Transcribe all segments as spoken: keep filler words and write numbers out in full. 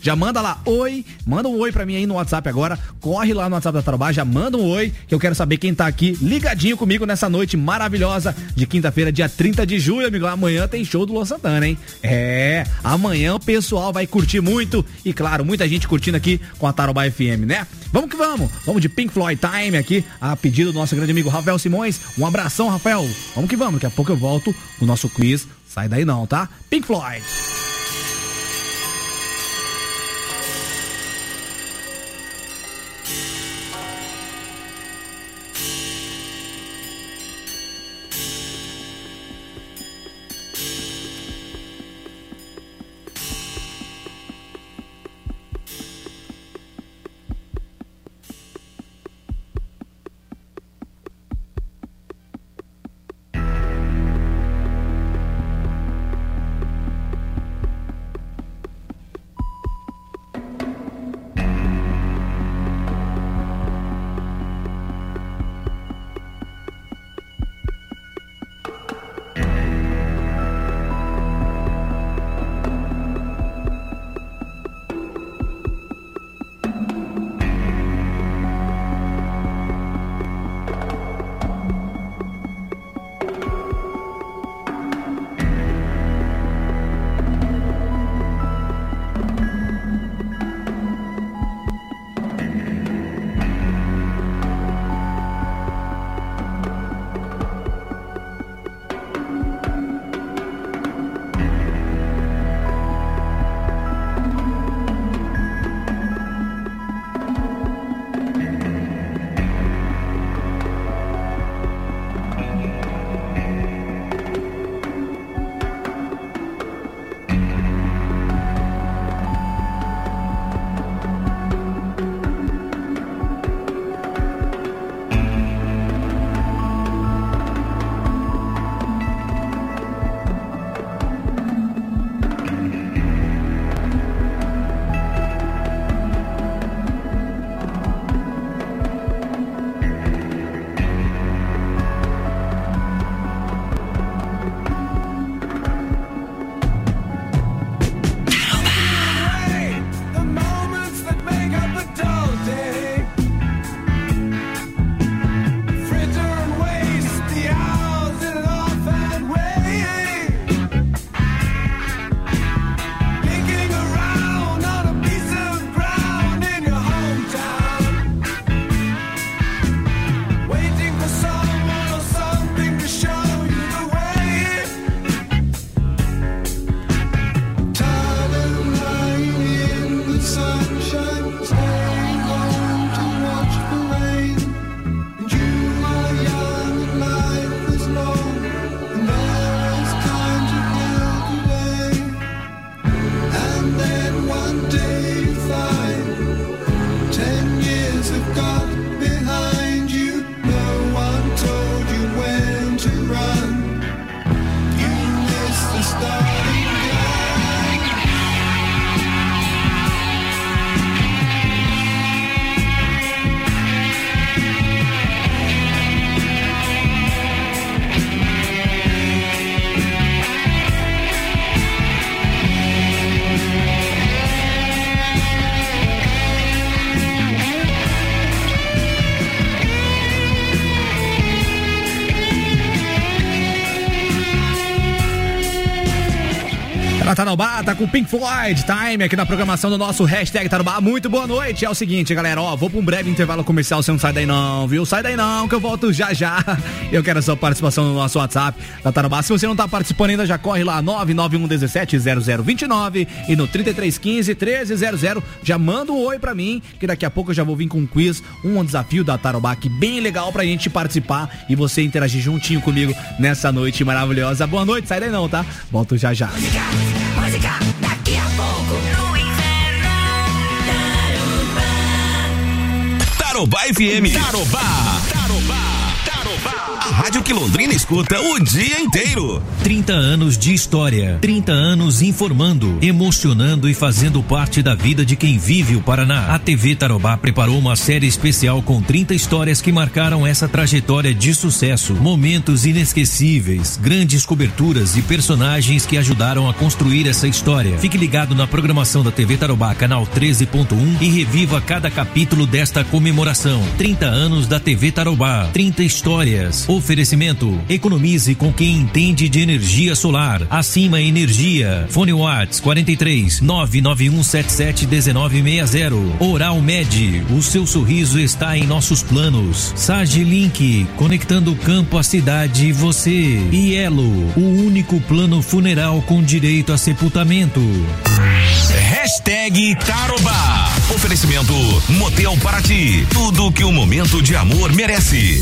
Já manda lá, oi, manda um oi pra mim aí no WhatsApp agora, corre lá no WhatsApp da Tarobá, já manda um oi, que eu quero saber quem tá aqui ligadinho comigo nessa noite maravilhosa de quinta-feira, dia trinta de julho, amigo. Amanhã tem show do Luan Santana, hein? É, amanhã o pessoal vai curtir muito e, claro, muita gente curtindo aqui com a Tarobá F M, né? Vamos que vamos, vamos de Pink Floyd Time aqui, a pedido do nosso grande amigo Rafael Simões. Um abração, Rafael. Vamos que vamos, daqui a pouco eu volto o nosso quiz. Sai daí não, tá? Pink Floyd. Tarobá, tá com Pink Floyd Time aqui na programação do nosso hashtag Tarobá. Muito boa noite. É o seguinte, galera, ó, vou pra um breve intervalo comercial, você não sai daí não, viu? Sai daí não, que eu volto já já. Eu quero a sua participação no nosso WhatsApp da Tarobá. Se você não tá participando ainda, já corre lá, nove nove um um sete zero zero dois nove e no trinta e três quinze, treze zero zero, já manda um oi pra mim, que daqui a pouco eu já vou vir com um quiz, um desafio da Tarobá aqui bem legal pra gente participar e você interagir juntinho comigo nessa noite maravilhosa. Boa noite, sai daí não, tá? Volto já já. Música, música, daqui a pouco no inverno. Tarobá. Tarobá F M. Tarobá. Tarobá. Tarobá. A rádio que Londrina escuta o dia inteiro. trinta anos de história, trinta anos informando, emocionando e fazendo parte da vida de quem vive o Paraná. A T V Tarobá preparou uma série especial com trinta histórias que marcaram essa trajetória de sucesso, momentos inesquecíveis, grandes coberturas e personagens que ajudaram a construir essa história. Fique ligado na programação da T V Tarobá, canal treze ponto um, e reviva cada capítulo desta comemoração. trinta anos da T V Tarobá, trinta histórias. Oferecimento: economize com quem entende de energia solar. Acima Energia. Fone Whats quarenta e três, nove nove um sete sete um nove seis zero. Oral Med, o seu sorriso está em nossos planos. Sage Link, conectando o campo à cidade e você. E Elo, o único plano funeral com direito a sepultamento. Hashtag Tarobá. Oferecimento Motel Paraty. Tudo que o momento de amor merece.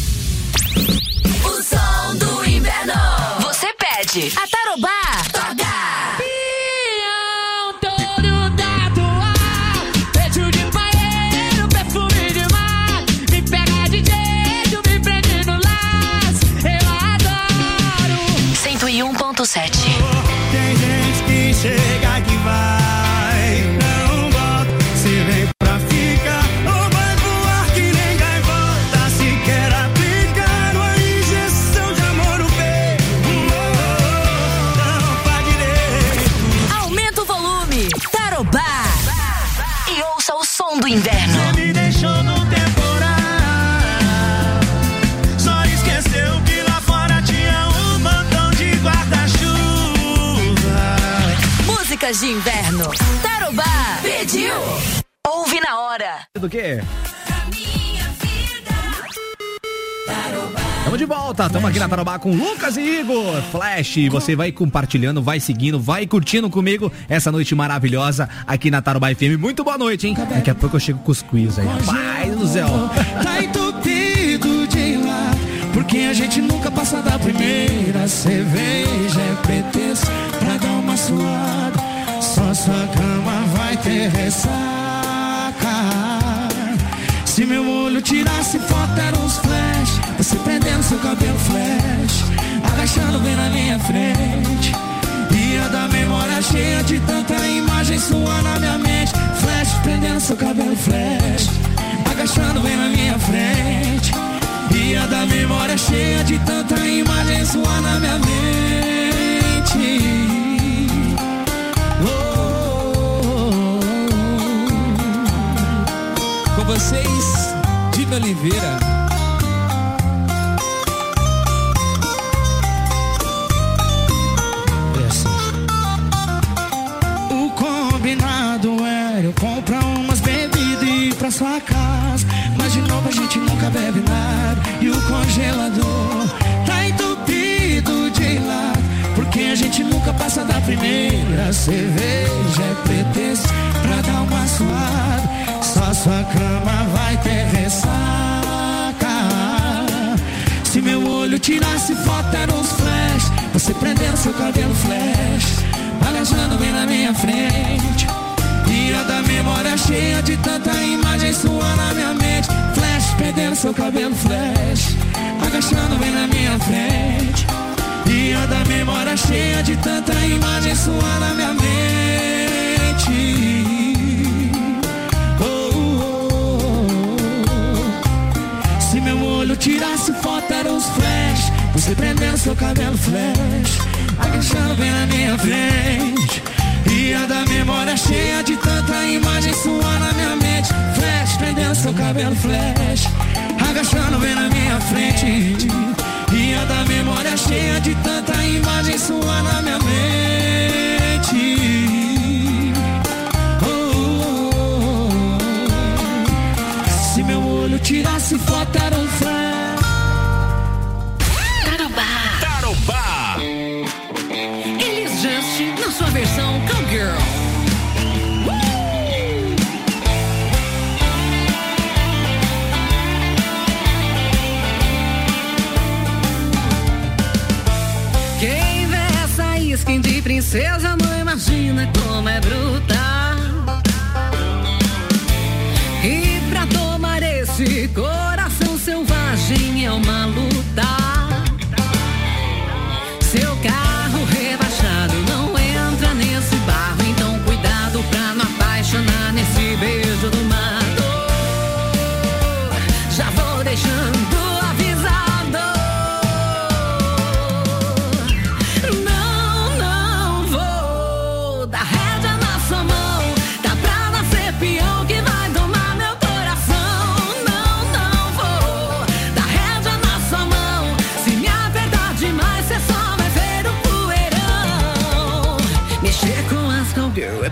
O som do inverno. Você pede. A Tarobá toca. cento e um ponto sete. Tem gente que chega que vai, não volta. Se vem pra ficar, ou vai voar que nem gaivota. Se quer aplicar uma injeção de amor no peito, não faz direito. Aumenta o volume. Tarobá. E ouça o som do inverno. Você me deixou no temporal, só esqueceu que lá fora tinha um montão de guarda-chuva. Músicas de inverno. Tarobá pediu. Ouve na hora. Do quê? Estamos de volta, estamos aqui na Tarobá com Lucas e Igor. Flash, você vai compartilhando, vai seguindo, vai curtindo comigo essa noite maravilhosa aqui na Tarobá F M. Muito boa noite, hein? Daqui a pouco eu chego com os quiz aí. Rapaz do céu. Tá entupido de lá, porque a gente nunca passa da primeira cerveja. É pretexto pra dar uma suada, só sua cama vai ter ressaca. Se meu olho tirasse foto, eram uns flash, você prendendo seu cabelo flash, agachando bem na minha frente. Ia da memória cheia de tanta imagem sua na minha mente. Flash, prendendo seu cabelo flash, agachando bem na minha frente. Ia da memória cheia de tanta imagem sua na minha mente. Oh, oh, oh. Com vocês, Diva Oliveira. É assim. O combinado era eu comprar umas bebidas e ir pra sua casa, mas de novo a gente nunca bebe nada. E o congelador tá entupido de lado, porque a gente nunca passa da primeira cerveja. É pretexto pra dar uma suada, só sua cama vai ter ressaca. Se meu olho tirasse foto, eram uns flash, você prendendo seu cabelo flash, agachando bem na minha frente. Ia da memória cheia de tanta imagem sua na minha mente. Flash, perdendo seu cabelo flash, agachando bem na minha frente. Ia da memória cheia de tanta imagem sua na minha mente. Oh, oh, oh. Se meu olho tirasse foto, eram os flash, você prendendo seu cabelo flash, agachando bem na minha frente. Ia da memória cheia de tanta imagem sua na minha mente. Flash, prendendo seu cabelo flash, agachando bem na minha frente. Ia da memória cheia de tanta imagem sua na minha mente. Oh, oh, oh. Se meu olho tirasse foto, era um flash. Tarobá. Tarobá. Elis Just na sua versão Cowgirl. Quem vê essa skin de princesa não imagina como é brutal. E pra tomar esse coração selvagem é uma luta.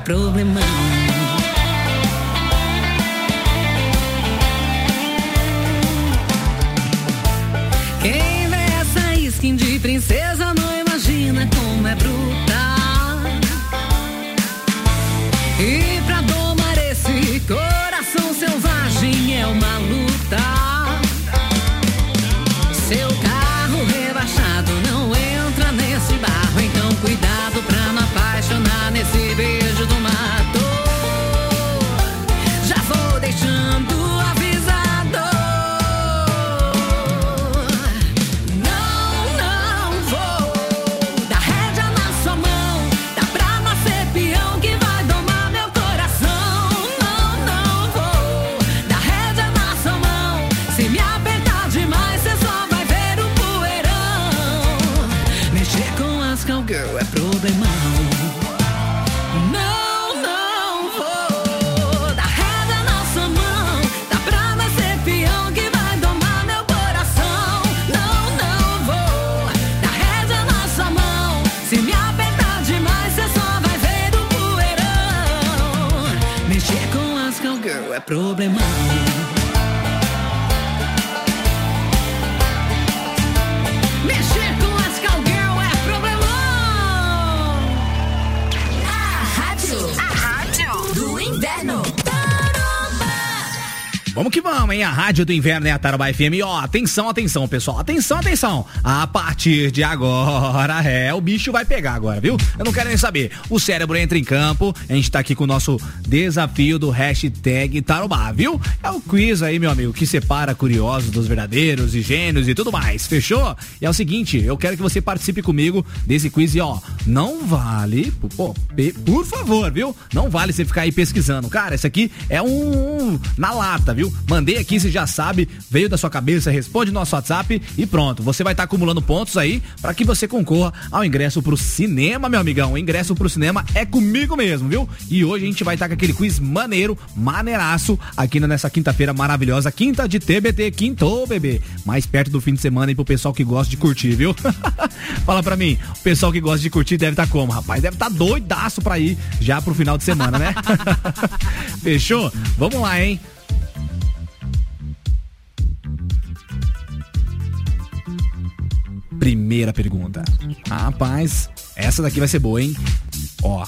problemão. Quem vê essa skin de princesa não imagina como é brutal. E pra domar esse coração selvagem é uma luta. Seu carro rebaixado não entra nesse barro, então cuidado pra não apaixonar nesse beijo do mato. Já vou deixando avisado. Não, não vou dar rédea na sua mão. Dá pra nascer peão que vai domar meu coração. Não, não vou dar rédea na sua mão. Se me apertar demais, cê só vai ver o poeirão. Mexer com as cowgirl é problemão. Não, não vou dar rédea na sua mão. Dá pra nascer peão que vai domar meu coração. Não, não vou dar rédea na sua mão. Se me apertar demais, cê só vai ver o poeirão. Mexer com as cowgirl é problemão. Mexer com as cowgirl é problemão. A rádio, a rádio do inverno. Vamos que vamos, hein? A rádio do inverno é a Tarobá F M. Ó, atenção, atenção, pessoal. Atenção, atenção. A partir de agora, é, o bicho vai pegar agora, viu? Eu não quero nem saber. O cérebro entra em campo. A gente tá aqui com o nosso desafio do hashtag Tarobá, viu? É o quiz aí, meu amigo, que separa curiosos dos verdadeiros e gênios e tudo mais. Fechou? E é o seguinte, eu quero que você participe comigo desse quiz e, ó, não vale, pô, por favor, viu? Não vale você ficar aí pesquisando. Cara, esse aqui é um, um na lata, viu? Mandei aqui, você já sabe, veio da sua cabeça, responde no nosso WhatsApp e pronto. Você vai estar tá acumulando pontos aí para que você concorra ao ingresso pro cinema, meu amigão. O ingresso pro cinema é comigo mesmo, viu? E hoje a gente vai estar tá com aquele quiz maneiro, maneiraço, aqui nessa quinta-feira maravilhosa, quinta de T B T, quintou, bebê. Mais perto do fim de semana aí pro pessoal que gosta de curtir, viu? Fala pra mim, o pessoal que gosta de curtir deve estar tá como, rapaz? Deve estar tá doidaço pra ir já pro final de semana, né? Fechou? Vamos lá, hein? Primeira pergunta. Rapaz, essa daqui vai ser boa, hein? Ó.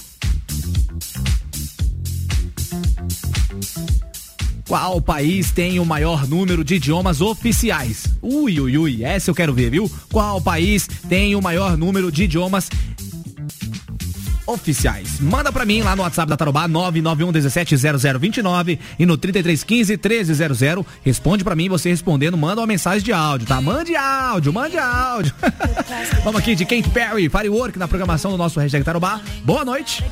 Qual país tem o maior número de idiomas oficiais? Ui, ui, ui, essa eu quero ver, viu? Qual país tem o maior número de idiomas oficiais? Manda pra mim lá no WhatsApp da Tarobá, nove nove um um sete zero zero dois nove e no trinta e três quinze treze zero zero. Responde pra mim, você respondendo, manda uma mensagem de áudio, tá? Mande áudio, mande áudio. Vamos aqui de Katy Perry, Firework, na programação do nosso hashtag Tarobá. Boa noite.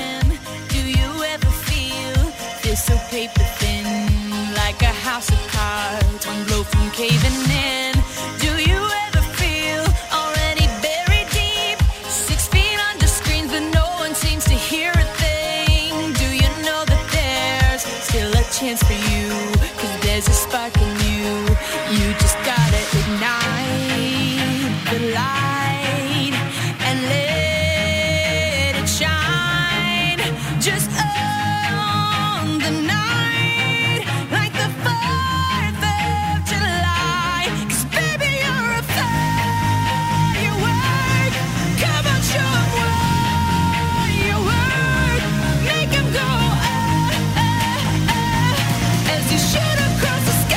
Chance for you, cause there's a spark in you. You just gotta ignite the light and let it shine. Just on the night, like the fourth of July. Cause baby, you're a firework. Come on, show 'em what you work. Make 'em go, uh, uh, uh, as you shoot across the sky.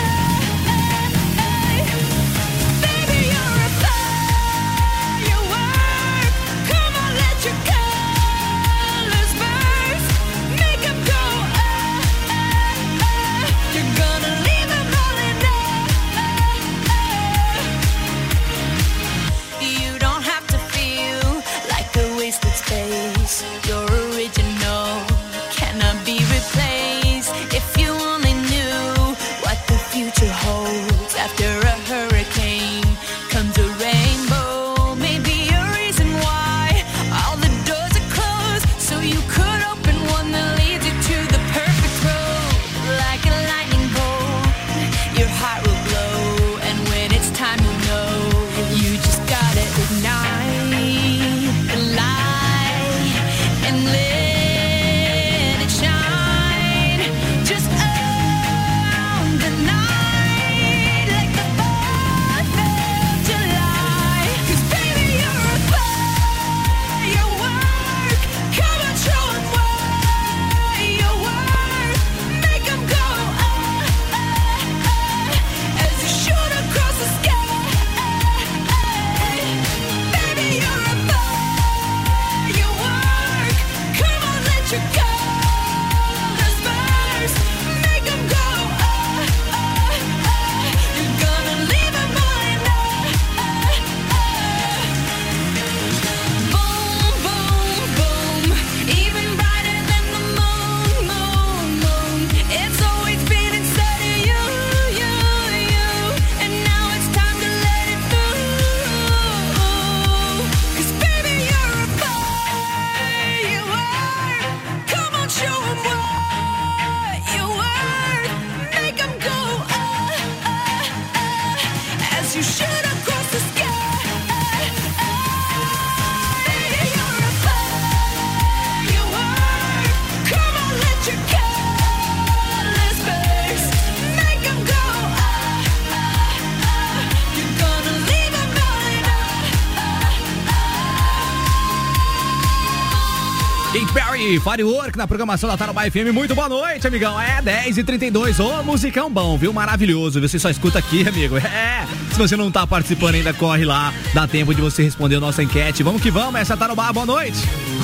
aí, Firework na programação da Tarobá F M. Muito boa noite, amigão. É dez e trinta e dois. Ô, musicão bom, viu? Maravilhoso. Você só escuta aqui, amigo. É. Se você não tá participando ainda, corre lá. Dá tempo de você responder a nossa enquete. Vamos que vamos. Essa é a Tarobá. Boa noite.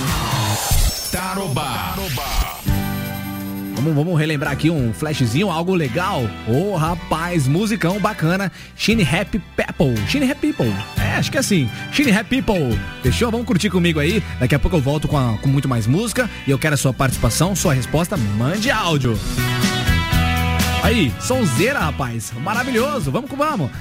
Tarobá. Vamos, vamos relembrar aqui um flashzinho, algo legal. Ô, oh, rapaz, musicão bacana. Shine Happy People. Shine Happy People. É, acho que é assim. Shine Happy People. Fechou? Vamos curtir comigo aí. Daqui a pouco eu volto com, a, com muito mais música. E eu quero a sua participação, sua resposta. Mande áudio. Aí, sonzeira, rapaz. Maravilhoso. Vamos que vamos.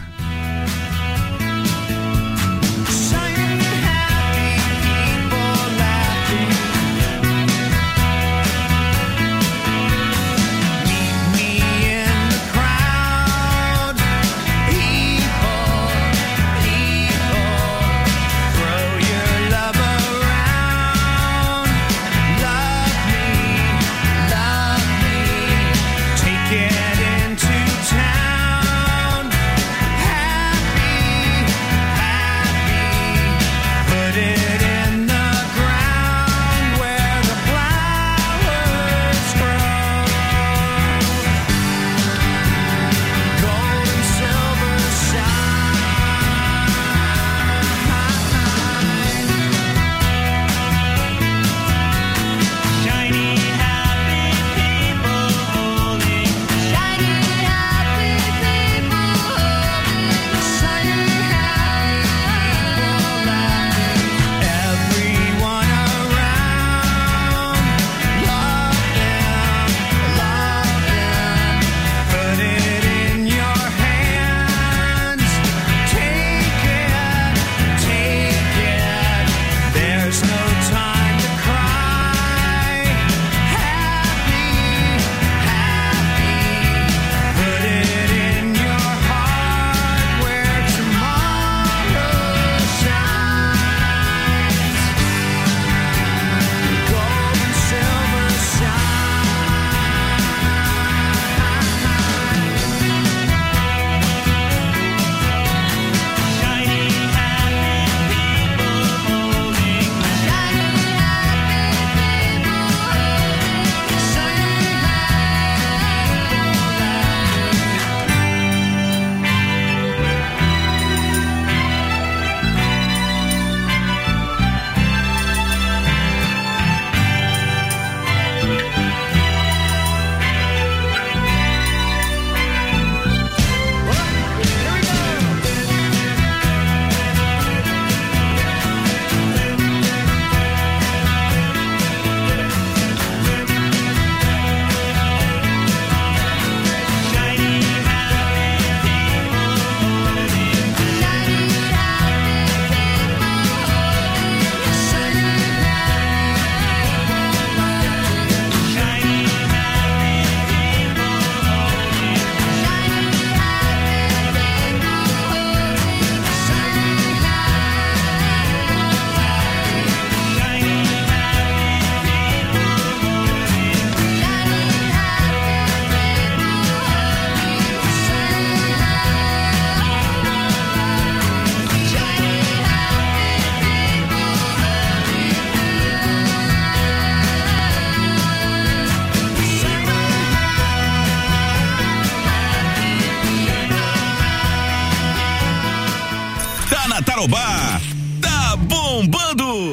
Tarobá tá bombando.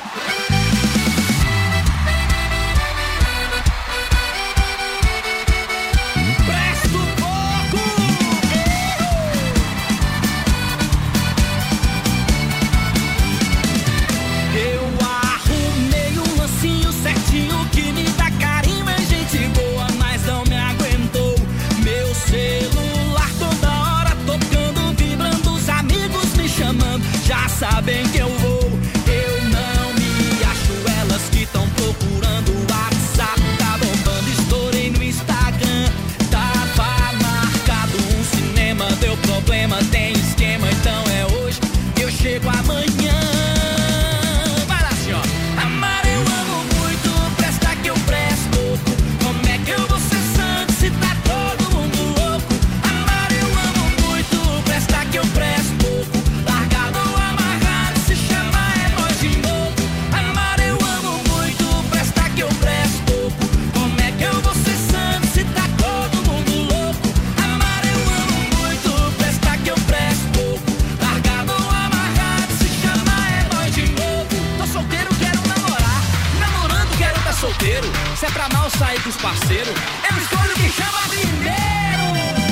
Presta um pouco. Eu arrumei um lancinho certinho que me dá carinho, é gente boa, mas não me aguentou. Meu celular toda hora tocando, vibrando, os amigos me chamando. Já eu escolho quem chama primeiro.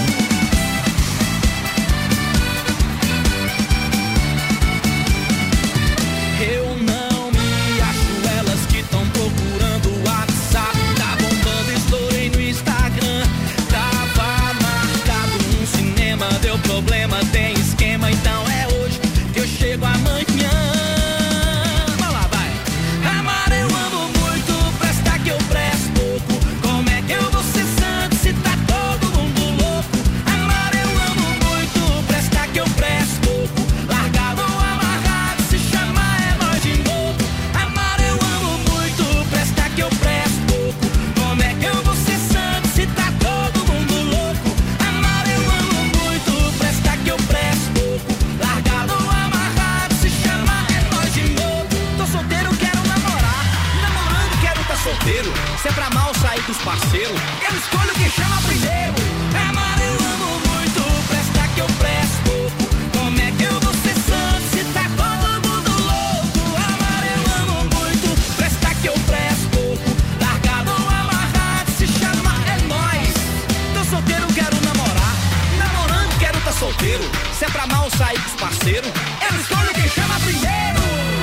Eu não me acho, elas que tão procurando o WhatsApp. Tá bombando, estourei no Instagram. Tava marcado um cinema, deu problema, tem esquema, então é hoje que eu chego amanhã. Vai lá, vai. Amar eu amo muito, presta que eu presto pouco. Como é que eu vou ser santo se tá todo mundo louco? Amar eu amo muito, presta que eu presto pouco. Largado ou amarrado, se chamar é nós de novo. Amar eu amo muito, presta que eu presto pouco. Como é que eu vou ser santo se tá todo mundo louco? Amar eu amo muito, presta que eu presto pouco. Largado ou amarrado, se chamar é nós de novo. Tô solteiro, quero namorar. Namorando, quero tá solteiro. Se é pra mal sair dos parceiros, eu escolho quem chama primeiro. Amar eu amo muito, presta que eu presto pouco. Como é que eu vou ser santo se tá todo mundo louco? Amar eu amo muito, presta que eu presto pouco. Largado ou amarrado, se chama é nós. Tô solteiro, quero namorar. Namorando, quero tá solteiro. Se é pra mal sair dos parceiros, eu escolho quem chama primeiro.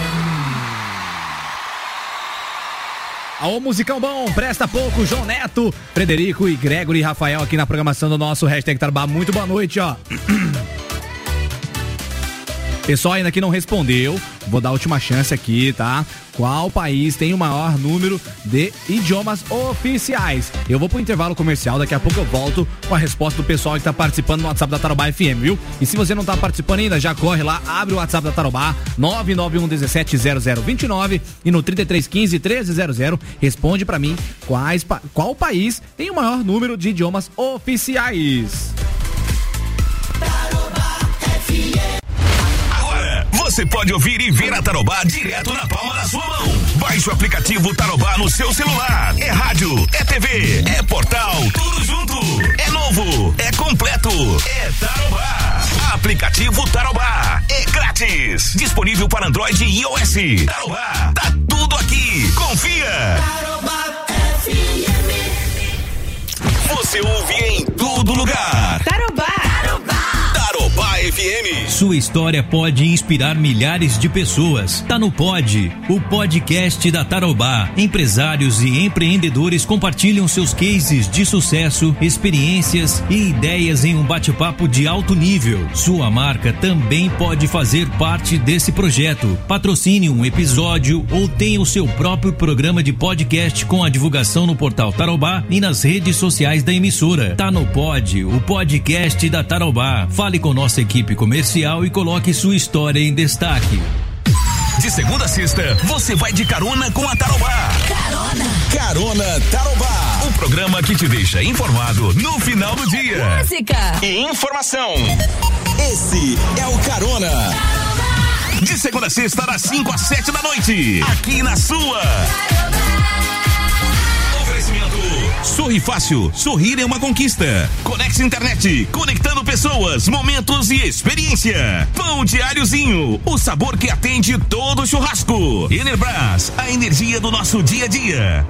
Ô, musicão bom, presta pouco, João Neto, Frederico e Gregory e Rafael aqui na programação do nosso Hashtag Tarobá. Muito boa noite, ó. Pessoal ainda que não respondeu, vou dar a última chance aqui, tá? Qual país tem o maior número de idiomas oficiais? Eu vou pro intervalo comercial, daqui a pouco eu volto com a resposta do pessoal que tá participando no WhatsApp da Tarobá F M, viu? E se você não tá participando ainda, já corre lá, abre o WhatsApp da Tarobá, nove nove um um sete zero zero dois nove e no trinta e três quinze treze zero zero, responde pra mim quais, pa- qual país tem o maior número de idiomas oficiais. Você pode ouvir e ver a Tarobá direto na palma da sua mão. Baixe o aplicativo Tarobá no seu celular. É rádio, é T V, é portal, tudo junto. É novo, é completo, é Tarobá. Aplicativo Tarobá, é grátis. Disponível para Android e iOS. Tarobá, tá tudo aqui. Confia. Tarobá F M. Você ouve em todo lugar. Tarobá. Tarobá F M. Sua história pode inspirar milhares de pessoas. Tá no Pod, o podcast da Tarobá. Empresários e empreendedores compartilham seus cases de sucesso, experiências e ideias em um bate-papo de alto nível. Sua marca também pode fazer parte desse projeto. Patrocine um episódio ou tenha o seu próprio programa de podcast com a divulgação no portal Tarobá e nas redes sociais da emissora. Tá no Pod, o podcast da Tarobá. Fale com nossa equipe comercial e coloque sua história em destaque. De segunda a sexta, você vai de carona com a Tarobá. Carona. Carona Tarobá. O programa que te deixa informado no final do dia. Música. E informação. Esse é o Carona. De segunda a sexta, das cinco às sete da noite. Aqui na sua. Oferecimento. Sorri Fácil. Sorrir é uma conquista. Conex Internet. Conectando pessoas, momentos e experiência. Pão Diáriozinho. O sabor que atende todo churrasco. Enerbras. A energia do nosso dia a dia.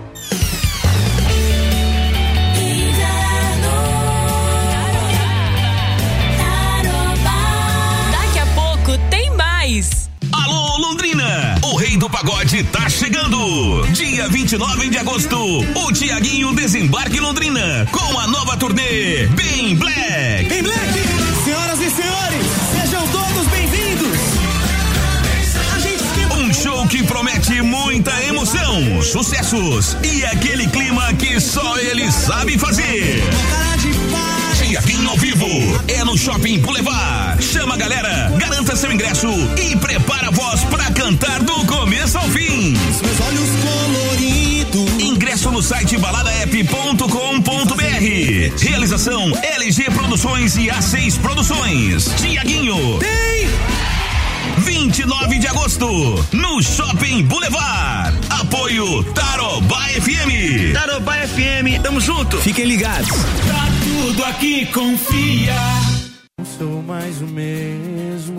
Daqui a pouco tem mais. Alô, Londrina! O Rei do Pagode tá chegando! Dia vinte e nove de agosto, o Tiaguinho desembarca em Londrina com a nova turnê Bem Black! Bem Black! Senhoras e senhores, sejam todos bem-vindos! A gente esquenta... Um show que promete muita emoção, sucessos e aquele clima que só ele sabe fazer. Cara de paz! Tiaguinho ao vivo, é no Shopping Boulevard. Chama a galera, garanta seu ingresso e prepara a voz pra cantar do começo ao fim. Meus olhos coloridos. Ingresso no site balada app ponto com ponto b r. Realização L G Produções e A seis Produções. Tiaguinho. Tem! vinte e nove de agosto, no Shopping Boulevard. Apoio Tarobá F M. Tarobá F M, tamo junto. Fiquem ligados. Tá tudo aqui, confia. Não sou mais o mesmo.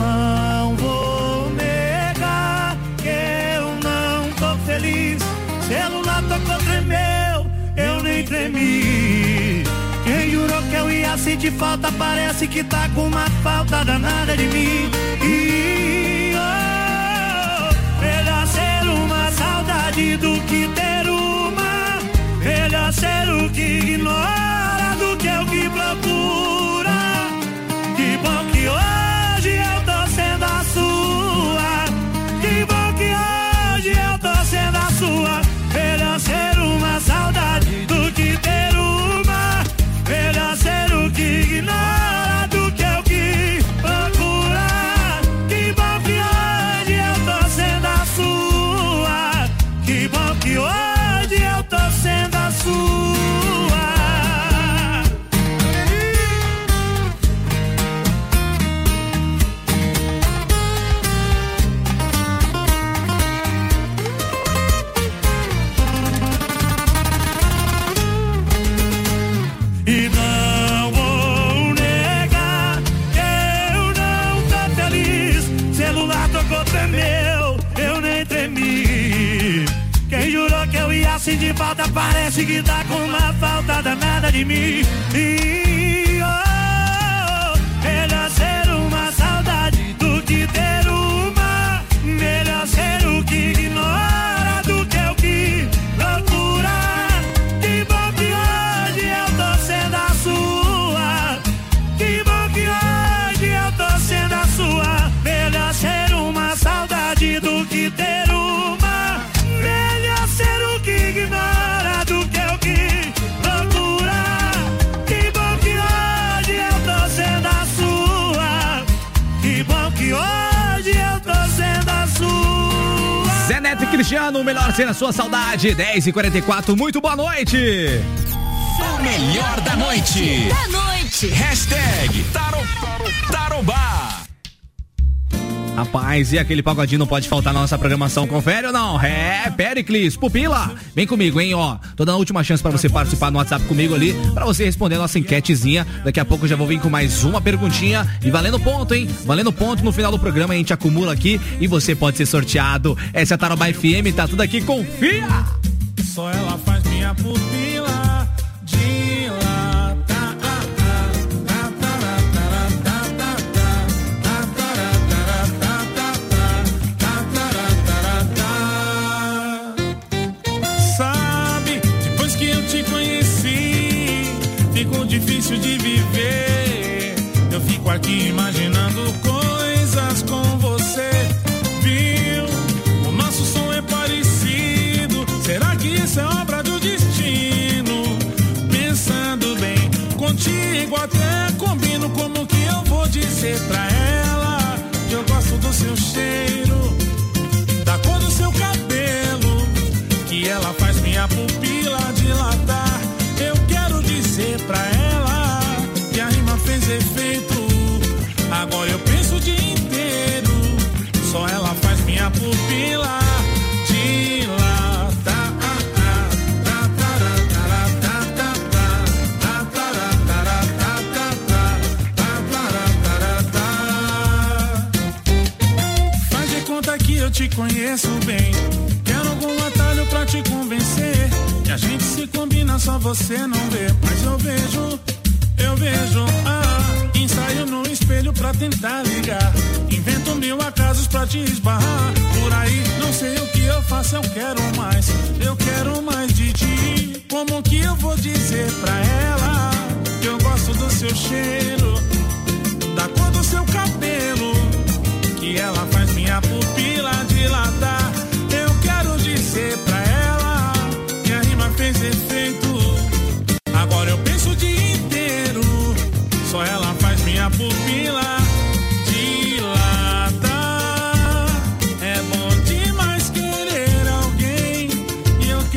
Não vou negar que eu não tô feliz celular tocou, tremeu, eu nem tremi. Quem jurou que eu ia sentir falta, parece que tá com uma falta danada de mim. E, oh, melhor ser uma saudade do que ter uma. Melhor ser o que ignora do que o que procura. Que bom que hoje eu tô sendo a sua. Que bom que hoje eu tô sendo a sua. Melhor ser uma saudade do que ter uma. Melhor ser o que ignora do que o que procura. Que bom que hoje eu tô sendo a sua. Que bom que hoje eu tô sendo a sua. E não vou negar que eu não tô feliz. Celular tocou, tremeu, eu nem tremi. Quem jurou que eu ia sentir falta, parece que tá com uma falta danada de mim. E, oh, melhor ser uma saudade do que ter uma. Melhor ser o que ignora do que o que procura. Que bom que hoje eu tô sendo a sua. Que bom que hoje eu tô sendo a sua. Melhor ser uma saudade do que ter uma. Melhor ser o que ignora do que o que procura. Que bom que hoje eu tô sendo a sua. Que bom que hoje eu tô sendo a sua. Zé Neto e Cristiano, melhor ser a sua saudade. dez e quarenta e quatro, muito boa noite. O melhor da noite. Da noite. Hashtag Taro, Tarobá. Rapaz, e aquele pagodinho não pode faltar na nossa programação, confere ou não? É, Pericles, Pupila, vem comigo, hein, ó. Tô dando a última chance pra você participar no WhatsApp comigo ali, pra você responder a nossa enquetezinha. Daqui a pouco eu já vou vir com mais uma perguntinha e valendo ponto, hein? Valendo ponto, no final do programa a gente acumula aqui e você pode ser sorteado. Essa é a Tarobá F M, tá tudo aqui, confia! Só ela faz minha pupila dilatar. Sabe, depois que eu te conheci, ficou difícil de viver. Eu fico aqui imaginando coisas com você. Viu? O nosso som é parecido. Será que isso é obra do destino? Pensando bem, contigo até combino. Como que eu vou dizer pra ela que eu gosto do seu cheiro, da cor do seu cabelo, que ela faz minha pupila dilatar. Eu quero dizer pra ela que a rima fez efeito. Agora eu penso o dia inteiro. Só ela faz minha pupila dilatar. Faz de conta que eu te conheço bem. Quero algum atalho pra te convencer que a gente se combina, só você não vê. Mas eu vejo, eu vejo, ah, ensaio no espelho pra tentar ligar. Invento mil acasos pra te esbarrar. Por aí, não sei o que eu faço, eu quero mais. Eu quero mais de ti. Como que eu vou dizer pra ela que eu gosto do seu cheiro, da cor do seu cabelo, que ela faz minha pupila dilatar. Eu quero dizer pra ela que a rima fez efeito. Agora eu penso o dia inteiro. Só ela faz minha pupila dilatar. É bom demais querer alguém, e eu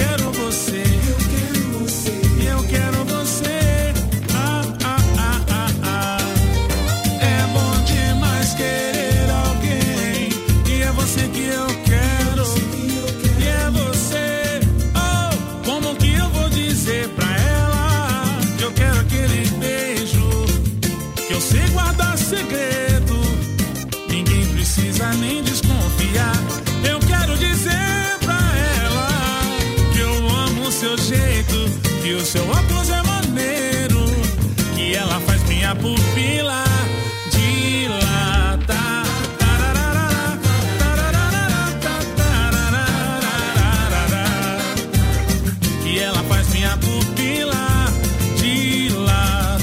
seu jeito, que o seu óculos é maneiro, que ela faz minha pupila dilatar. Que ela faz minha pupila dilatar.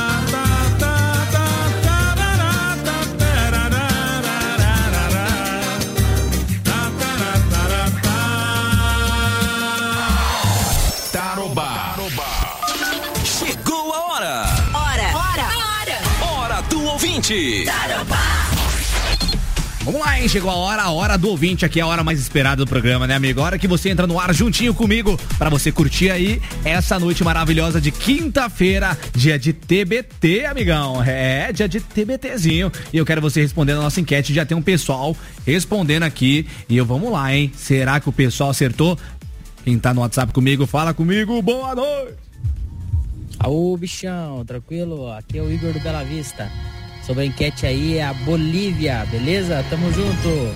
Tarobá. Chegou a hora. Hora, hora, hora. Hora do ouvinte. Tarobá. Vamos lá, hein? Chegou a hora, a hora do ouvinte, aqui é a hora mais esperada do programa, né, amigo? A hora que você entra no ar juntinho comigo pra você curtir aí essa noite maravilhosa de quinta-feira, dia de T B T, amigão. É, dia de TBTzinho. E eu quero você respondendo a nossa enquete. Já tem um pessoal respondendo aqui. E eu vamos lá, hein? Será que o pessoal acertou? Quem tá no WhatsApp comigo, fala comigo. Boa noite! Aô, bichão, tranquilo? Aqui é o Igor do Bela Vista. Sobre a enquete aí é a Bolívia, beleza? Tamo junto.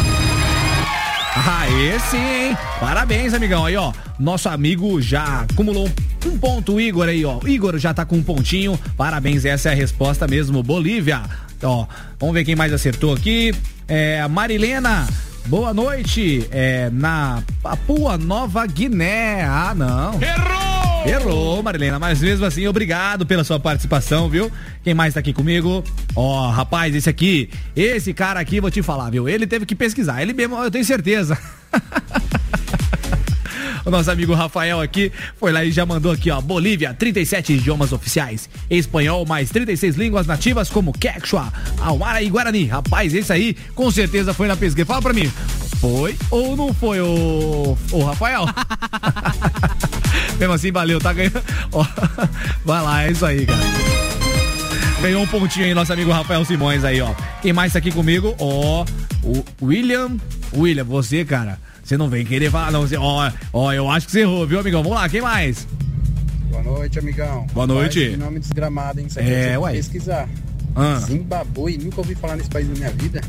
Aê, sim, hein? Parabéns, amigão. Aí, ó, nosso amigo já acumulou um ponto, o Igor aí, ó. O Igor já tá com um pontinho. Parabéns, essa é a resposta mesmo, Bolívia. Ó, vamos ver quem mais acertou aqui. É, a Marilena, boa noite. É, na Papua Nova Guiné. Ah, não. Errou! Errou, Marilena, mas mesmo assim, obrigado pela sua participação, viu? Quem mais tá aqui comigo? Ó, oh, rapaz, esse aqui, esse cara aqui, vou te falar, viu? Ele teve que pesquisar, ele mesmo, eu tenho certeza. O nosso amigo Rafael aqui foi lá e já mandou aqui, ó, Bolívia, trinta e sete idiomas oficiais, espanhol mais trinta e seis línguas nativas como Quechua, Aymara e Guarani. Rapaz, esse aí com certeza foi na pesquisa. Fala pra mim, foi ou não foi o, o Rafael? Mesmo assim, valeu, tá ganhando. Ó, vai lá, é isso aí, cara. Ganhou um pontinho aí, nosso amigo Rafael Simões aí, ó. Quem mais tá aqui comigo? Ó, o William. William, você, cara, você não vem querer falar, não. Você, ó, ó, eu acho que você errou, viu, amigão? Vamos lá, quem mais? Boa noite, amigão. Boa noite. Que nome desgramado, hein? Isso é, ué. Pesquisar. Ah. Zimbabue, nunca ouvi falar nesse país na minha vida.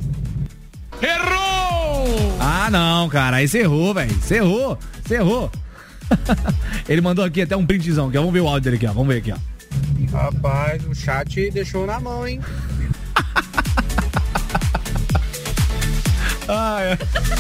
Errou! Ah, não, cara, aí você errou, velho. Você errou, você errou. Ele mandou aqui até um printzão, aqui, ó. Vamos ver o áudio dele aqui, ó. Vamos ver aqui, ó. Rapaz, o chat deixou na mão, hein? Ah, é.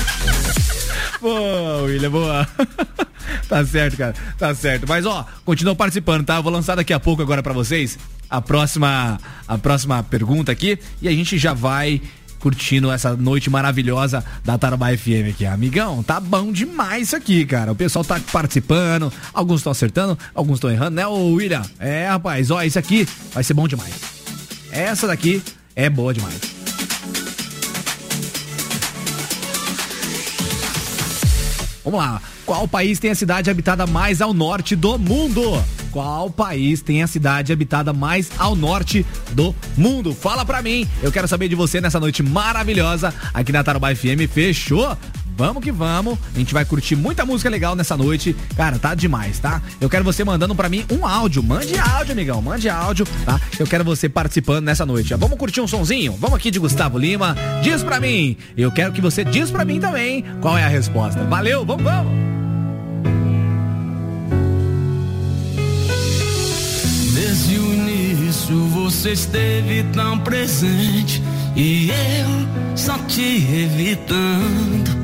Boa, William, boa. Tá certo, cara, tá certo. Mas, ó, continua participando, tá? Eu vou lançar daqui a pouco agora pra vocês a próxima, a próxima pergunta aqui e a gente já vai curtindo essa noite maravilhosa da Tarobá F M aqui. Amigão, tá bom demais isso aqui, cara. O pessoal tá participando, alguns estão acertando, alguns estão errando, né, ô William? É, rapaz, ó, isso aqui vai ser bom demais. Essa daqui é boa demais. Vamos lá. Qual país tem a cidade habitada mais ao norte do mundo? Qual país tem a cidade habitada mais ao norte do mundo? Fala pra mim. Eu quero saber de você nessa noite maravilhosa aqui na Tarobá F M. Fechou? Vamos que vamos. A gente vai curtir muita música legal nessa noite. Cara, tá demais, tá? Eu quero você mandando pra mim um áudio. Mande áudio, amigão. Mande áudio, tá? Eu quero você participando nessa noite. Vamos curtir um sonzinho? Vamos aqui de Gustavo Lima. Diz pra mim. Eu quero que você diz pra mim também qual é a resposta. Valeu, vamos, vamos. Desde o início você esteve tão presente e eu só te evitando.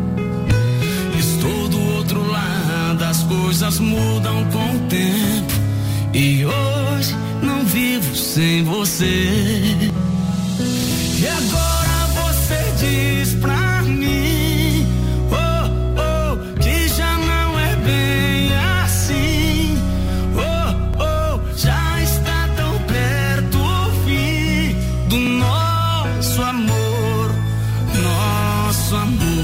Estou do outro lado, as coisas mudam com o tempo e hoje não vivo sem você. E agora você diz pra mim, oh, oh, que já não é bem assim. Oh, oh, já está tão perto o fim do nosso amor, nosso amor.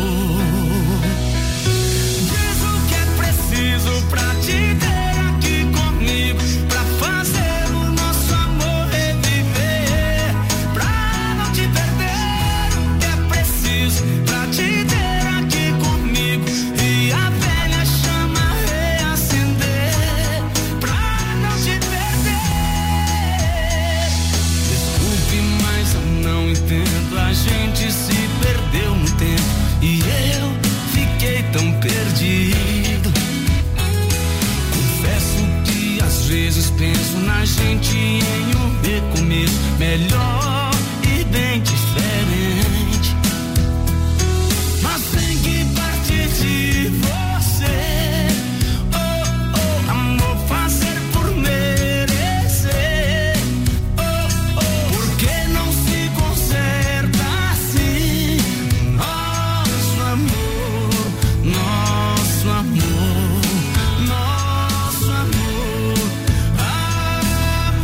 Diz o que é preciso pra te ter aqui comigo, pra fazer o nosso amor reviver, pra não te perder. a gente em um recomeço melhor e bem diferente. Mas tem que partir de você. Oh, oh, amor, fazer por merecer. Oh, oh, porque não se conserta assim. Nosso amor, nosso amor, nosso amor, amor.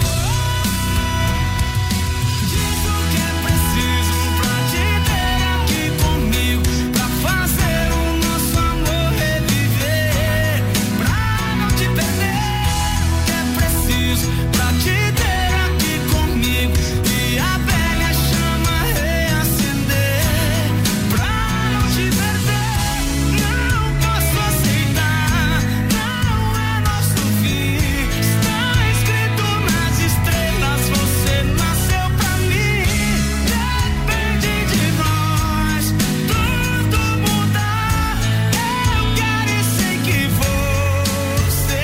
Diz o que é preciso pra te ter aqui comigo, pra fazer o nosso amor reviver, pra não te perder. O que é preciso pra te ter aqui comigo e a velha chama reacender, pra não te perder. Não posso aceitar, não é nosso fim. Está escrito nas estrelas, você nasceu pra mim. Depende de nós tudo mudar. Eu quero e sei que você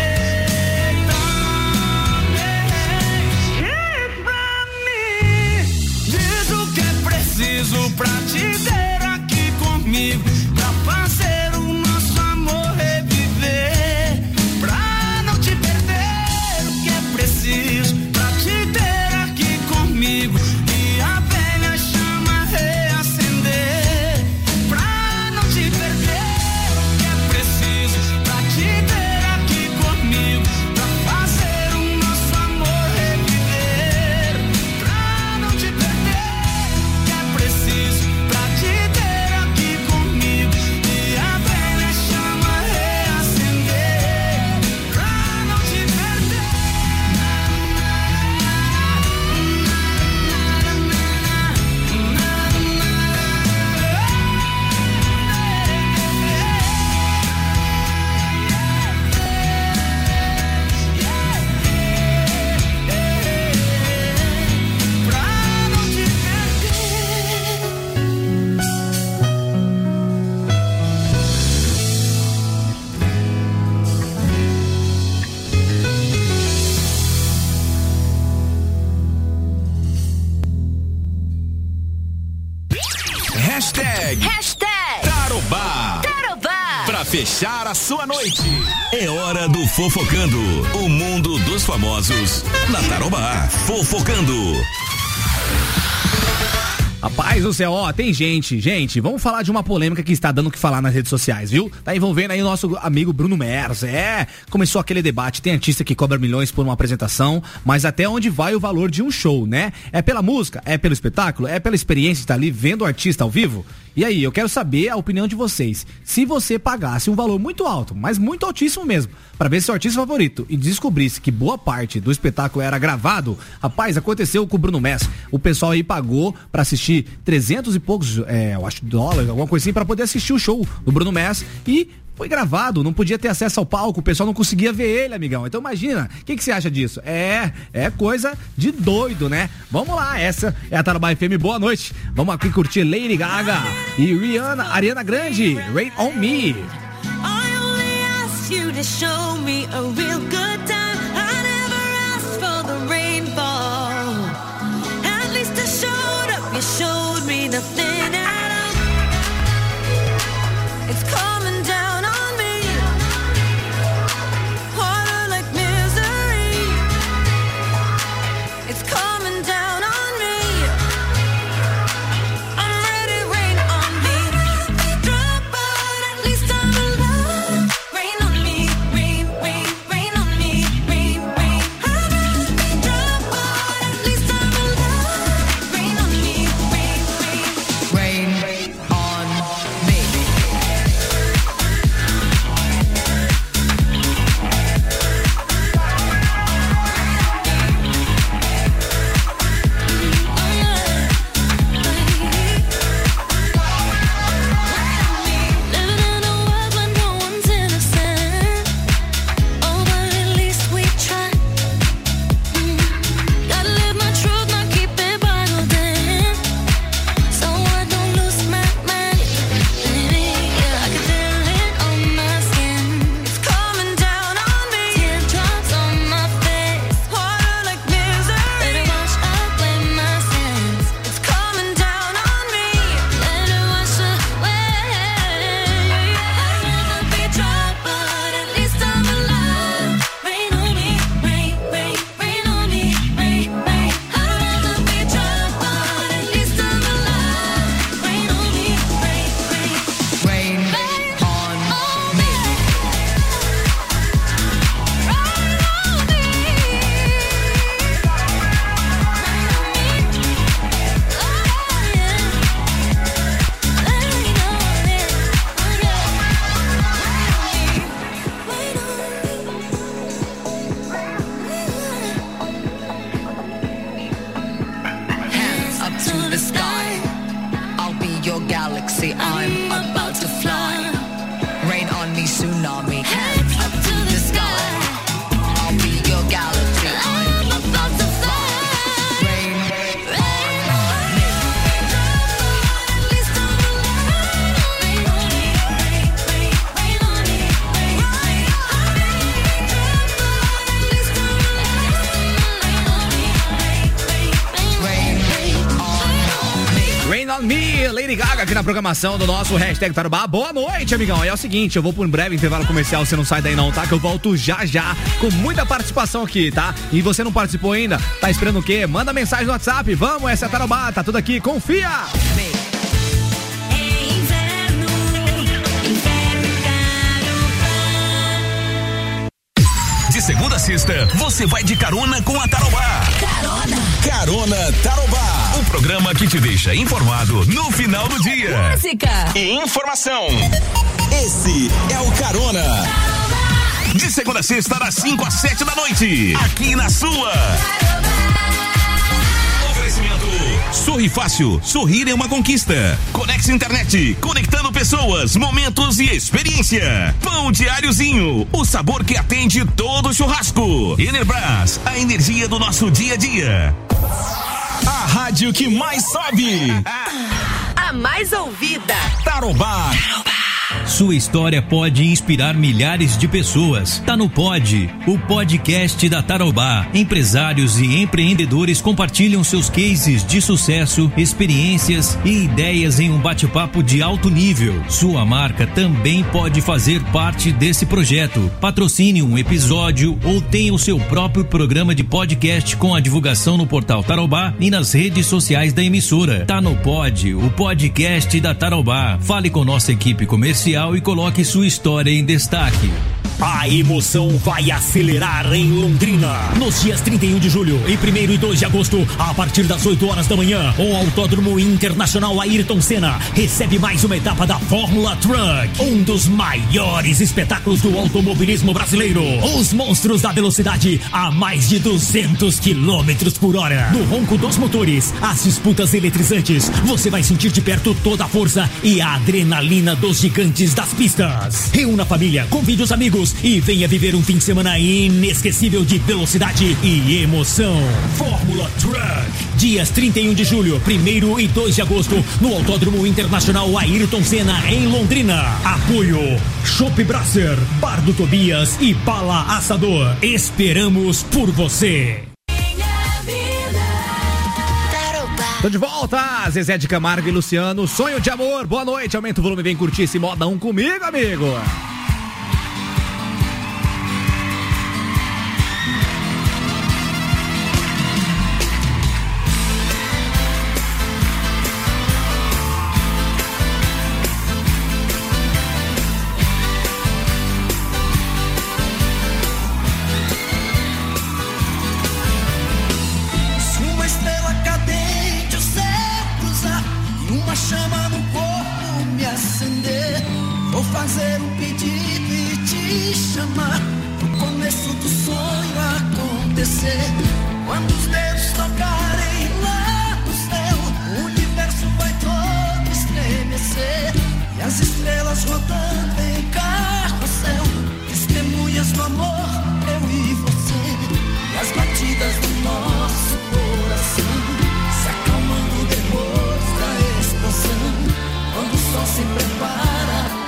também. Diz pra mim, diz o que é preciso pra te ter aqui comigo, pra fazer o nosso amor reviver, pra não te perder. O que é preciso pra te ter aqui comigo e a velha chama reacender, pra não te perder. O que é preciso pra te ter aqui comigo, pra fazer o nosso amor reviver, pra não te perder. O que é preciso pra te ter aqui comigo e a velha chama reacender, pra não te perder. Pra não te Hashtag Hashtag Tarobá. Tarobá. Pra fechar a sua noite. É hora do Fofocando. O mundo dos famosos na Tarobá. Fofocando. Rapaz do céu, ó, tem gente, gente, vamos falar de uma polêmica que está dando o que falar nas redes sociais, viu? Tá envolvendo aí o nosso amigo Bruno Mers, é, começou aquele debate, tem artista que cobra milhões por uma apresentação, mas até onde vai o valor de um show, né? É pela música, é pelo espetáculo, é pela experiência de estar ali vendo o artista ao vivo? E aí, eu quero saber a opinião de vocês. Se você pagasse um valor muito alto, mas muito altíssimo mesmo, pra ver seu artista favorito e descobrisse que boa parte do espetáculo era gravado, rapaz, aconteceu com o Bruno Mers. O pessoal aí pagou pra assistir trezentos e poucos, é, eu acho, dólares, alguma coisa assim, pra poder assistir o show do Bruno Mers e foi gravado, não podia ter acesso ao palco, o pessoal não conseguia ver ele, amigão. Então imagina, o que, que você acha disso? É, é coisa de doido, né? Vamos lá, essa é a Tarobá F M, boa noite. Vamos aqui curtir Lady Gaga e Rihanna, Ariana Grande, Rain on Me. I only asked you to show me a real good time. I never asked for the rainfall. At least I showed up, you showed me nothing at all. It's coming down on me, harder like misery. It's coming down on me. I'm ready, rain on me. Drop out, at least I'm alive. Rain on me, rain, rain, rain on me. galaxy. I'm about to fly. Rain on me, tsunami. Hands up to the sky. I'll be your galaxy. I'm about to fly. Rain, rain, rain on me. At least I'm alive. Rain on me, rain, rain, rain on me. Rain, rain on me. At least I'm alive. Rain on me, rain, rain, rain, rain on me. Rain on Me, Lady Gaga aqui na programação do nosso Hashtag Tarobá. Boa noite, amigão. E é o seguinte, eu vou por um breve intervalo comercial, você não sai daí não, tá? Que eu volto já já com muita participação aqui, tá? E você não participou ainda? Tá esperando o quê? Manda mensagem no WhatsApp, vamos, essa é a Tarobá, tá tudo aqui, confia! De segunda a sexta, você vai de carona com a Tarobá. Carona. Carona Tarobá. O programa que te deixa informado no final do dia. Música. E informação. Esse é o Carona. Tarobá. De segunda a sexta, das cinco às sete da noite. Aqui na sua. Sorri Fácil, sorrir é uma conquista. Conex Internet, conectando pessoas, momentos e experiência. Pão Diáriozinho, o sabor que atende todo churrasco. Enerbras, a energia do nosso dia a dia. A rádio que mais sobe. A mais ouvida. Tarobá. Sua história pode inspirar milhares de pessoas. Tá no Pod, o podcast da Tarobá. Empresários e empreendedores compartilham seus cases de sucesso, experiências e ideias em um bate-papo de alto nível. Sua marca também pode fazer parte desse projeto. Patrocine um episódio ou tenha o seu próprio programa de podcast com a divulgação no portal Tarobá e nas redes sociais da emissora. Tá no Pod, o podcast da Tarobá. Fale com nossa equipe comercial e coloque sua história em destaque. A emoção vai acelerar em Londrina. Nos dias trinta e um de julho e primeiro e dois de agosto, a partir das oito horas da manhã, o Autódromo Internacional Ayrton Senna recebe mais uma etapa da Fórmula Truck, um dos maiores espetáculos do automobilismo brasileiro. Os monstros da velocidade a mais de duzentos quilômetros por hora. No ronco dos motores, as disputas eletrizantes, você vai sentir de perto toda a força e a adrenalina dos gigantes das pistas. Reúna a família, convide os amigos e venha viver um fim de semana inesquecível de velocidade e emoção. Fórmula Truck, dias trinta e um de julho, primeiro e dois de agosto, no Autódromo Internacional Ayrton Senna, em Londrina. Apoio Chopp Brasser, Bar do Tobias e Bala Assador. Esperamos por você. Tô de volta, Zezé de Camargo e Luciano, Sonho de Amor, boa noite, aumenta o volume, vem curtir esse modão comigo, amigo. Fazer um pedido e te chamar. O começo do sonho acontecer. Quando os dedos tocarem lá no céu, o universo vai todo estremecer. E as estrelas rodando em carrossel, testemunhas do amor, eu e você. E as batidas do nosso coração se acalmando depois da explosão. Quando o sol se prepara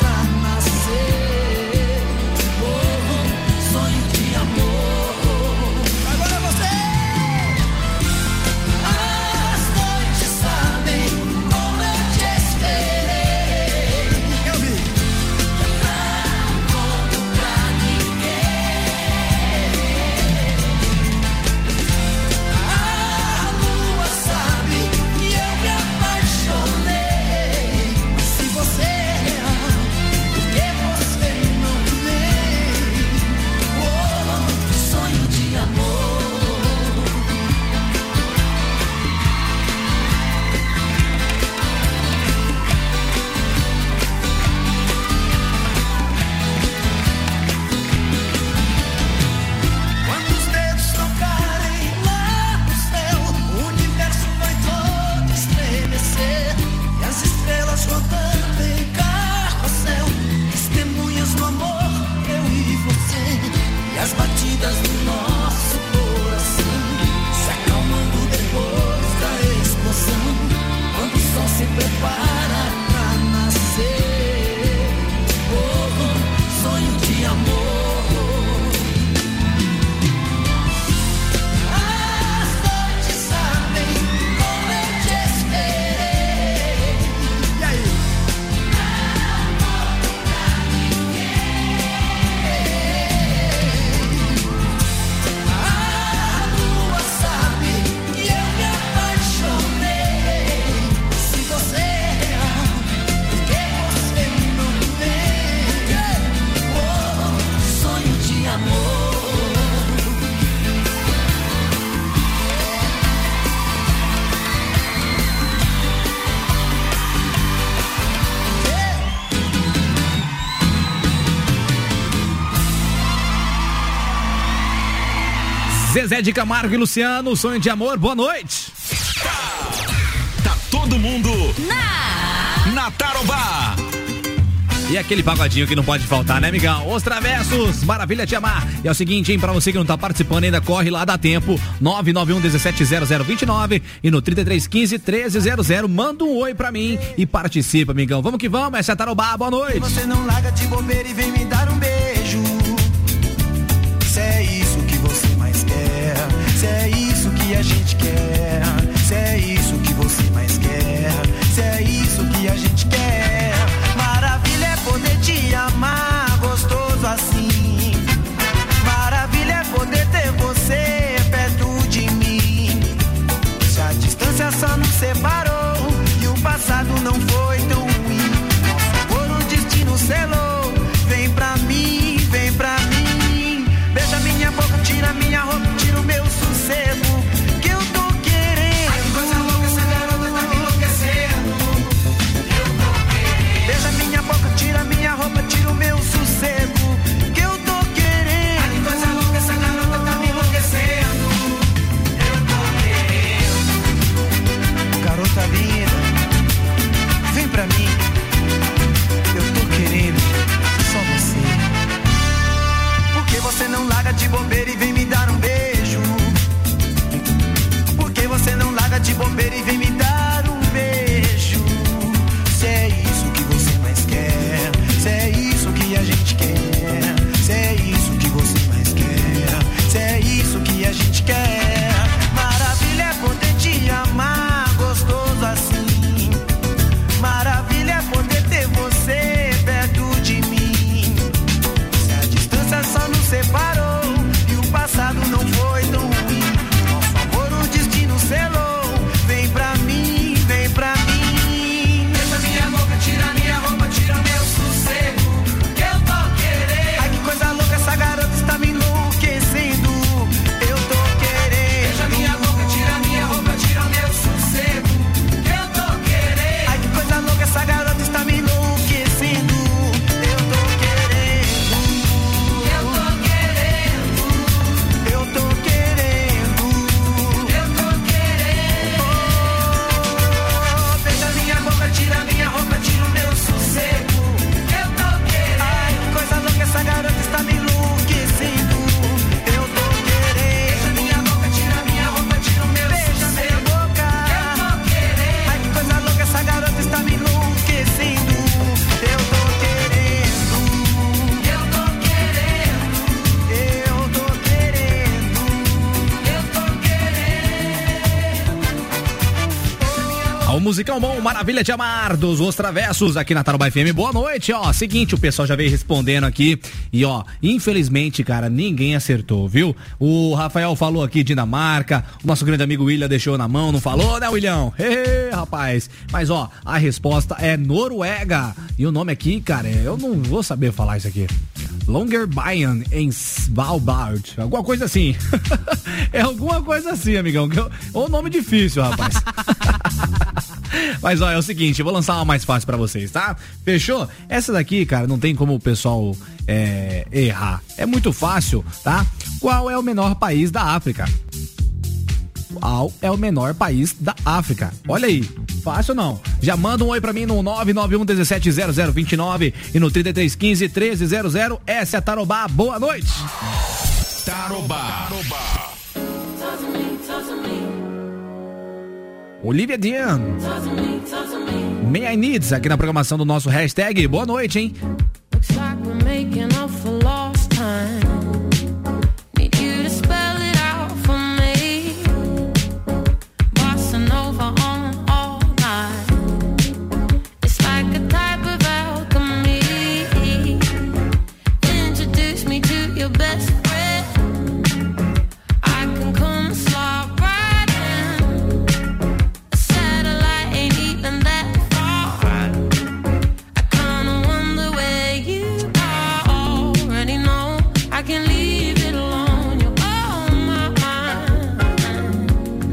feridas do nosso coração, se acalmando depois da explosão, quando o sol se prepara pra nascer. Oh, oh, sonho de amor. Zezé de Camargo e Luciano, Sonho de Amor, boa noite. Tá, tá todo mundo na, na Tarobá. E aquele pagodinho que não pode faltar, né, amigão? Os Travessos, maravilha te amar. E é o seguinte, hein, pra você que não tá participando ainda, corre lá, dá tempo, nove nove um um sete zero zero dois nove e no trinta e três quinze treze zero zero, manda um oi pra mim e participa, amigão. Vamos que vamos, essa é a Tarobá, boa noite. Você não larga de bobeira e vem me dar um beijo. Se é isso que você mais quer, se é isso que a gente quer, se é isso que você mais quer, se é isso que a gente quer. Maravilha é poder te amar, gostoso assim. Maravilha é poder ter você perto de mim. Se a distância só nos separou e o passado não foi tão ruim, nosso amor o destino selou. Vem pra mim, vem pra mim. Beija minha boca, tira minha roupa, tira o meu sossego, que eu tô querendo. Ai, que coisa louca, essa garota tá me enlouquecendo. Eu tô querendo. Beija minha boca, tira minha roupa, tira o meu sossego, que eu tô querendo. Ai, que coisa louca, essa garota tá me enlouquecendo. Eu tô querendo. Garota linda, vem pra mim. Eu tô querendo, só você. Porque você não larga de bobeira e vem me dar um beijo? Porque você não larga de bobeira e vem me dar um beijo? Se é isso que você mais quer, se é isso que a gente quer, se é isso que você mais quer, se é isso que a gente quer. Maravilha é poder te amar, gostoso assim. Maravilha é poder ter você perto de mim. Se a distância só nos separou e o passado não foi tão ruim, nosso amor o destino selou. Vem pra mim, vem pra mim. Beija minha boca, tira minha roupa, tira meu sossego, que eu tô querendo. Ai, que coisa louca, essa garota está me enlouquecendo. Eu tô querendo. Beija minha boca, tira minha roupa, tira meu sossego, que eu tô querendo. Ai, que coisa louca, essa garota está me enlouquecendo. Eu tô querendo. Eu tô querendo. Eu tô querendo. Eu tô querendo. Oh, beija minha boca, tira minha roupa, tira o meu sossego, que eu tô querendo. Ai, que coisa louca, essa garota está me enlouquecendo. Eu tô querendo. Beija minha boca, tira minha roupa, tira o meu beija sossego, minha boca, que eu tô querendo. Ai, que coisa louca, essa garota está me enlouquecendo. Eu tô querendo. Eu tô querendo. Eu tô querendo. Eu tô querendo. Ao musicão bom, maravilha te amar, dos Os Travessos, aqui na Tarobá F M, boa noite, ó, seguinte, o pessoal já veio respondendo aqui, e ó, infelizmente, cara, ninguém acertou, viu? O Rafael falou aqui Dinamarca, o nosso grande amigo William deixou na mão, não falou, né, William? Ê, rapaz, mas ó, a resposta é Noruega, e o nome aqui, cara, eu não vou saber falar isso aqui, Longyearbyen em Svalbard, alguma coisa assim, é alguma coisa assim, amigão, ou nome difícil, rapaz. Mas ó, é o seguinte, eu vou lançar uma mais fácil pra vocês, tá? Fechou? Essa daqui, cara, não tem como o pessoal é, errar. É muito fácil, tá? Qual é o menor país da África? Qual é o menor país da África? Olha aí, fácil não? Já manda um oi pra mim no nove nove um um sete zero zero dois nove e no trinta e três quinze treze zero zero. Essa é a Tarobá, boa noite! Tarobá. Olivia Dean, May I Needs, aqui na programação do nosso hashtag. Boa noite, hein? Looks like we're making up for lost time. Need you to spell it out for me. Bossa Nova on all night. It's like a type of alchemy. Introduce me to your best friend. I can come slide right in. A satellite ain't even that far. I kinda wonder where you are. Already know I can leave it alone. You're on my mind.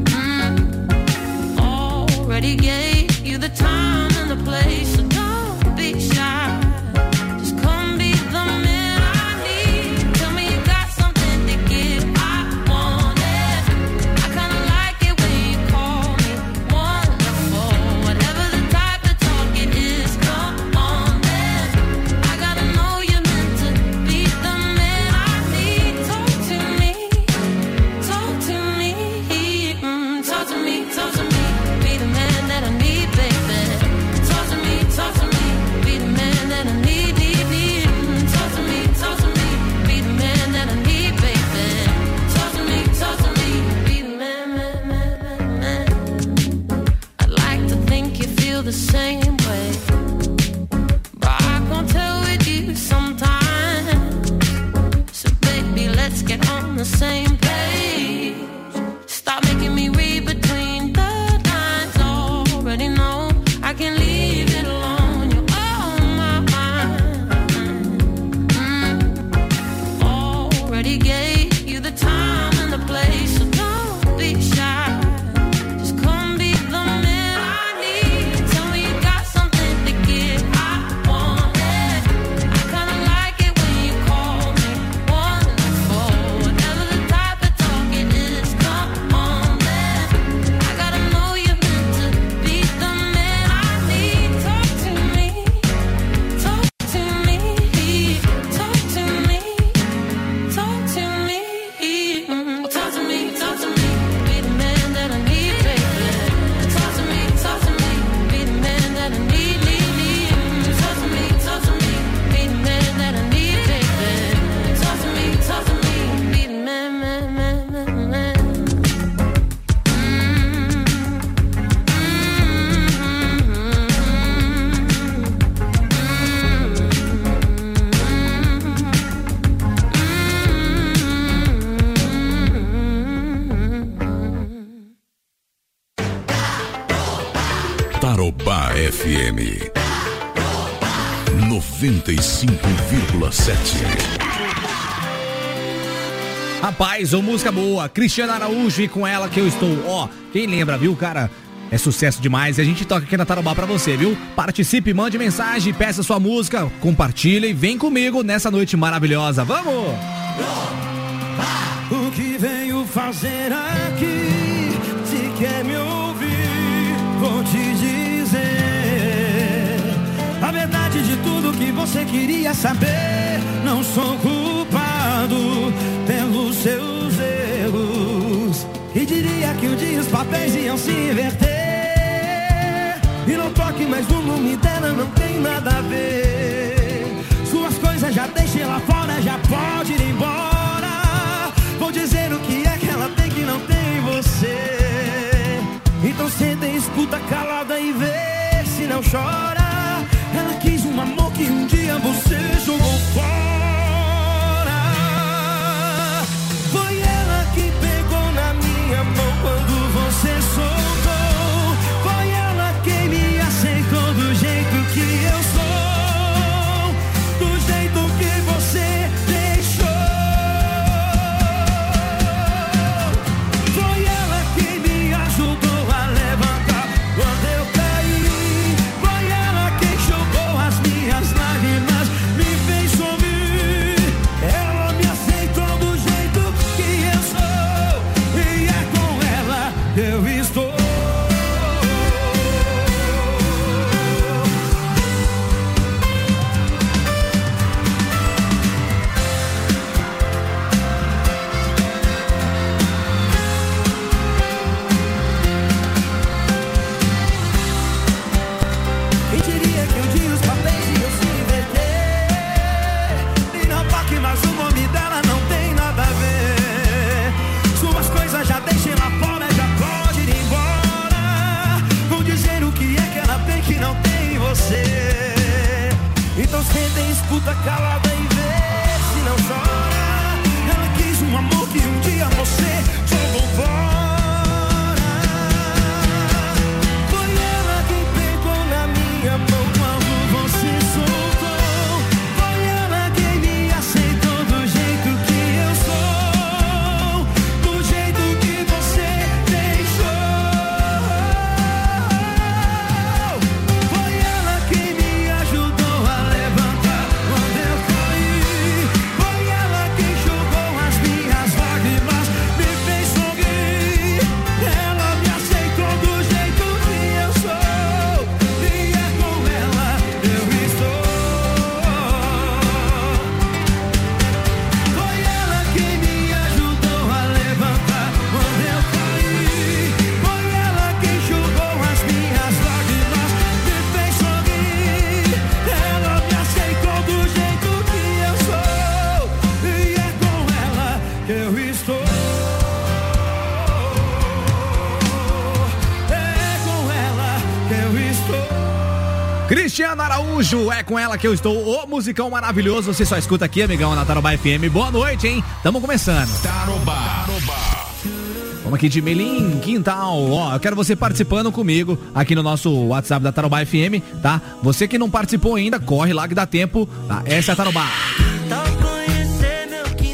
Mm. Already gave you the time and the place, so don't be shy. Just come be the man I need. Tell me you got something to give. I want it. I kinda like it when you call me wonderful. Whatever the type of talk it is, come on then. I gotta know you're meant to be the man I need. Talk to me, talk to me, mm, talk to me, talk to me. Be the man that I need, baby. Talk to me, talk to me. Be the man that I need, need, need. Mm, talk to me, talk to me. Be the man that I need, baby. Talk to me, talk to me. Be the man, man, man, man, man. I like to think you feel the same way, but I can't tell with you sometimes. So baby, let's get on the same page. Stop making me read between the lines. Already know I can leave it alone. You're on my mind. Mm. Already gave you the time and the place, so don't be shy. Just come be the man I need. Tell me you got something to give. I want it. I kinda like it when you call me wonderful. Whatever the type of talk it is, come on then. I gotta know you're meant to be the man I need. Talk to me, talk to me, talk to me, talk to me, mm, talk to me, talk to me. Be the man that I need, baby. Talk to me, talk to me. Be the man that I need, need, need. Mm, talk to me, talk to me. Be the man that I need, baby. Talk to me, talk to me. Be the man, man, man, man, man. Tarobá F M noventa e cinco vírgula sete. Rapaz, ô música boa, Cristiana Araújo, e com ela que eu estou, ó, quem lembra, viu, cara? É sucesso demais e a gente toca aqui na Tarobá pra você, viu? Participe, mande mensagem, peça sua música, compartilha e vem comigo nessa noite maravilhosa, vamos! O que venho fazer aqui? Se quer me ouvir, vou te dizer a verdade de tudo que você queria saber. Não sou culpado pelos seus erros e diria que um dia os papéis iam se inverter. E não toque mais no nome dela, não tem nada a ver. Suas coisas já deixei lá fora, já pode ir embora. Vou dizer o que é que ela tem que não tem em você. Então senta e escuta calada e vê se não chora. Ela quis um amor que um dia você jogou fora. Foi ela que pegou na minha mão quando você soltou. Foi ela quem me aceitou do jeito que eu sou, do jeito que você deixou. Foi ela quem me ajudou a levantar quando eu caí. Foi ela quem jogou as minhas lágrimas que eu estou. É com ela que eu estou. Cristiano Araújo, é com ela que eu estou. O musicão maravilhoso, você só escuta aqui, amigão, na Tarobá F M. Boa noite, hein? Tamo começando. Tarobá. Vamos aqui de Melim, Quintal. Ó, eu quero você participando comigo aqui no nosso WhatsApp da Tarobá F M, tá? Você que não participou ainda, corre lá que dá tempo, tá? Essa é a Tarobá.